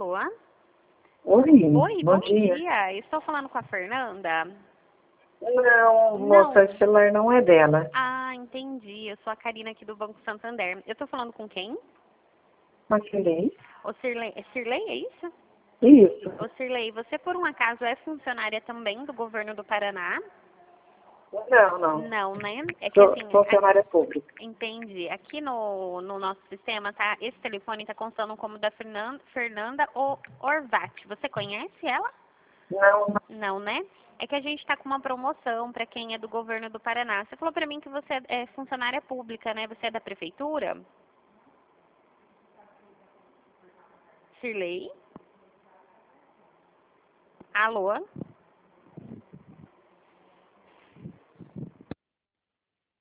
Alô? Oi, Oi, bom bom dia. dia. Estou falando com a Fernanda? Não, Não. moça, esse celular não é dela. Ah, entendi. Eu sou a Karina aqui do Banco Santander. Eu estou falando com quem? Maquilei. O Cirlei. É Cirlei, é isso? Isso. Ô Cirlei, você por um acaso é funcionária também do governo do Paraná? Não, não. Não, né? É que Sou assim, funcionária pública. entendi. Aqui no nosso sistema, tá? Esse telefone tá constando como da Fernanda Orvati. Você conhece ela? Não, Não, né? É que a gente está com uma promoção para quem é do governo do Paraná. Você falou para mim que você é funcionária pública, né? Você é da prefeitura? Cirlei? Alô?